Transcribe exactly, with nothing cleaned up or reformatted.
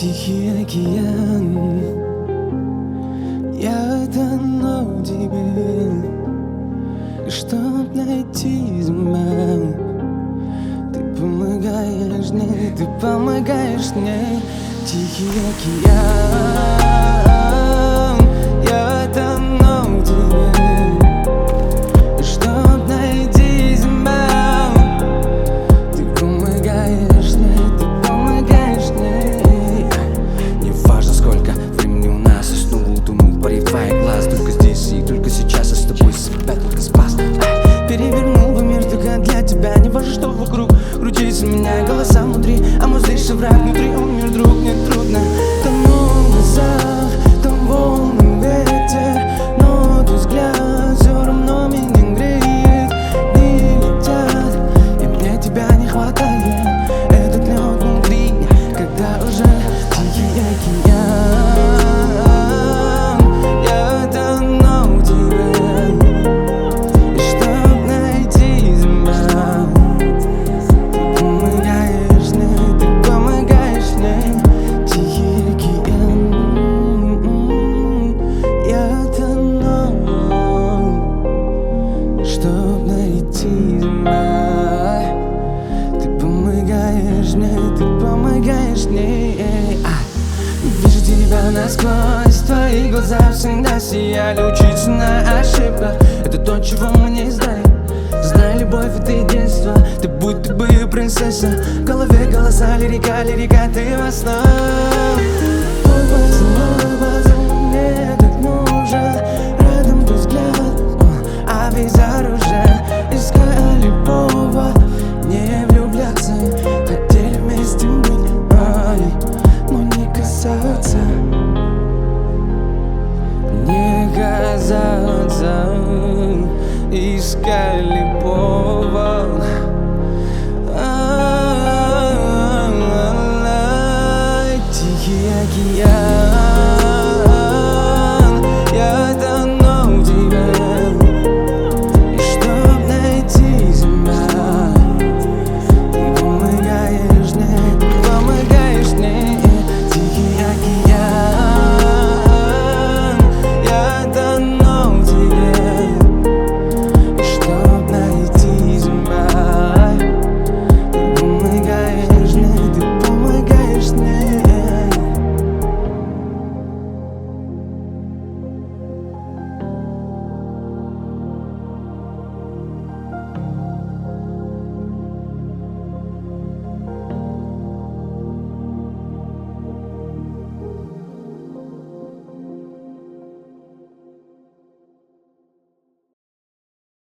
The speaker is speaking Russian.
Тихий океан, я тону в тебе. И чтоб найти изман, ты помогаешь мне, ты помогаешь мне. Тихий океан, я тону в тебе. И чтоб найти изман, ты помогаешь мне, ты помогаешь мне. Не важно сколько времени у нас, уснул, утонул, порывая глаз. Только здесь и только сейчас я с тобой себя только спас. Перевернул бы мир только для тебя. Не важно, что вокруг крутится меня, голоса внутри, а мой злейший враг внутри. Он мир, друг, мне трудно. Тону в глазах, там волны, ветер, но твой взгляд все равно меня греет. Дни летят, и мне тебя не хватает. Этот лед внутри, когда уже тихий океан, я тону в тебе. И чтоб найти изман, ты помогаешь мне, ты помогаешь мне. Тихий океан, я тону. Чтоб найти изман, ты помогаешь мне, ты помогаешь мне. Вижу тебя насквозь, твои глаза всегда сияли. Учиться на ошибках — это то, чего мы не знаем. Знай, любовь — это единство, ты будто бы принцесса. В голове голоса, лирика, лирика, ты во снах. Твой поцелуй, поцелуй мне так нужен. Рядом твой взгляд, а весь оружие. Искали повод не влюбляться, хотели вместе быть, ай, но не касаться, не казаться. Искали повод. Тихий океан,